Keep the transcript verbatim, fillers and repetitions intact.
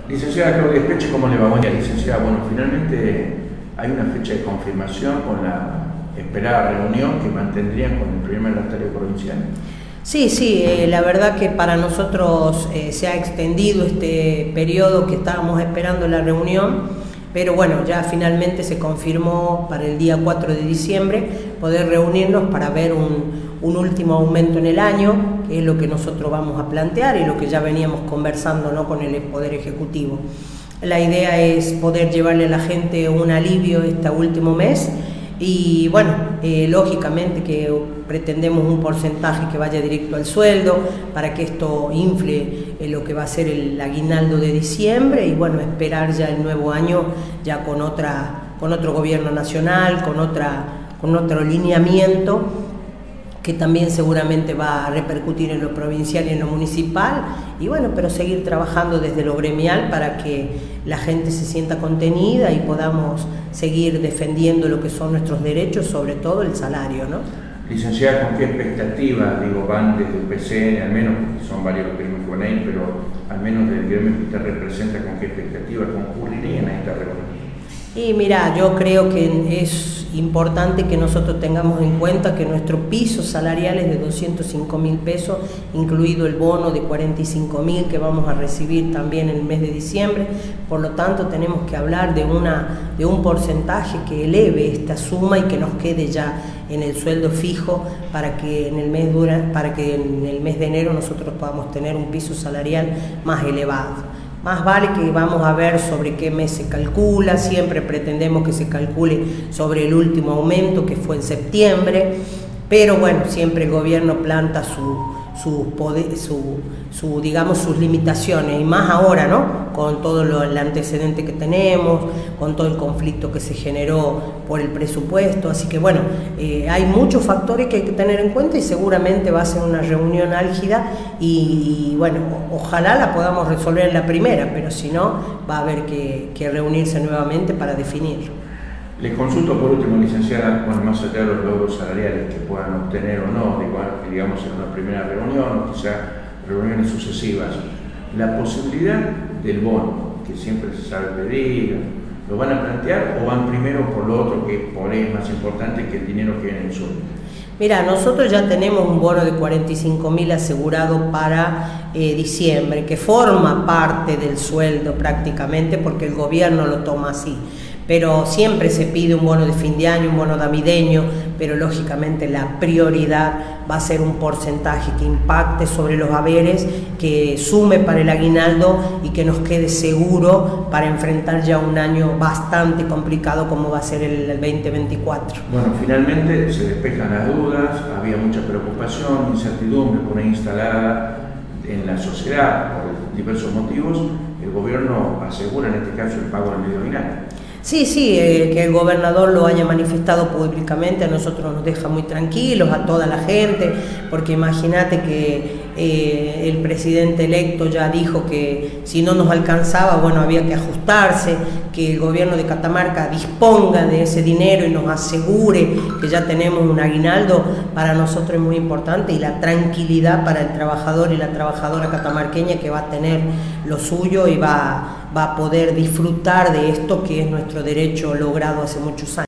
Licenciada Claudia Espeche, ¿cómo le va? Buen día, licenciada. Bueno, finalmente hay una fecha de confirmación con la esperada reunión que mantendrían con el primer mandatario provincial. Sí, sí, eh, la verdad que para nosotros eh, se ha extendido este periodo que estábamos esperando la reunión, pero bueno, ya finalmente se confirmó para el día cuatro de diciembre poder reunirnos para ver un, un último aumento en el año, que es lo que nosotros vamos a plantear y lo que ya veníamos conversando, ¿no?, con el Poder Ejecutivo. La idea es poder llevarle a la gente un alivio este último mes. Y bueno, eh, lógicamente que pretendemos un porcentaje que vaya directo al sueldo para que esto infle eh, lo que va a ser el aguinaldo de diciembre y bueno, esperar ya el nuevo año ya con, otra, con otro gobierno nacional, con, otra, con otro lineamiento que también seguramente va a repercutir en lo provincial y en lo municipal, y bueno, pero seguir trabajando desde lo gremial para que la gente se sienta contenida y podamos seguir defendiendo lo que son nuestros derechos, sobre todo el salario, ¿no? Licenciada, ¿con qué expectativas, digo, van desde el P C N, al menos, porque son varios los gremios que van a ir, pero al menos del gremio que usted representa, con qué expectativas concurrirían a esta reunión? Y mira, yo creo que es importante que nosotros tengamos en cuenta que nuestro piso salarial es de doscientos cinco mil pesos, incluido el bono de cuarenta y cinco mil que vamos a recibir también en el mes de diciembre. Por lo tanto, tenemos que hablar de, una, de un porcentaje que eleve esta suma y que nos quede ya en el sueldo fijo para que en el mes, dura, para que en el mes de enero nosotros podamos tener un piso salarial más elevado. Más vale que vamos a ver sobre qué mes se calcula, siempre pretendemos que se calcule sobre el último aumento que fue en septiembre, pero bueno, siempre el gobierno planta su, su, poder, su, su, digamos, sus limitaciones, y más ahora, ¿no?, con todo lo, el antecedente que tenemos, con todo el conflicto que se generó por el presupuesto, así que bueno, eh, hay muchos factores que hay que tener en cuenta y seguramente va a ser una reunión álgida y, y bueno, ojalá la podamos resolver en la primera, pero si no, va a haber que, que reunirse nuevamente para definirlo. Les consulto por último, licenciada, bueno, más allá de los logros salariales que puedan obtener o no, digamos en una primera reunión o quizá reuniones sucesivas, la posibilidad del bono, que siempre se sabe pedir, ¿lo van a plantear o van primero por lo otro que por ahí es más importante que el dinero que viene en el sueldo? Mira, nosotros ya tenemos un bono de cuarenta y cinco mil asegurado para eh, diciembre, que forma parte del sueldo prácticamente porque el gobierno lo toma así. Pero siempre se pide un bono de fin de año, un bono navideño, pero lógicamente la prioridad va a ser un porcentaje que impacte sobre los haberes, que sume para el aguinaldo y que nos quede seguro para enfrentar ya un año bastante complicado como va a ser el, el veinte veinticuatro. Bueno, finalmente se despejan las dudas, había mucha preocupación, incertidumbre por ahí instalada en la sociedad por diversos motivos. El gobierno asegura en este caso el pago del medio aguinaldo. Sí, sí, eh, que el gobernador lo haya manifestado públicamente a nosotros nos deja muy tranquilos, a toda la gente, porque imagínate que eh, el presidente electo ya dijo que si no nos alcanzaba, bueno, había que ajustarse, que el gobierno de Catamarca disponga de ese dinero y nos asegure que ya tenemos un aguinaldo, para nosotros es muy importante, y la tranquilidad para el trabajador y la trabajadora catamarqueña que va a tener lo suyo y va, va a poder disfrutar de esto que es nuestro derecho logrado hace muchos años.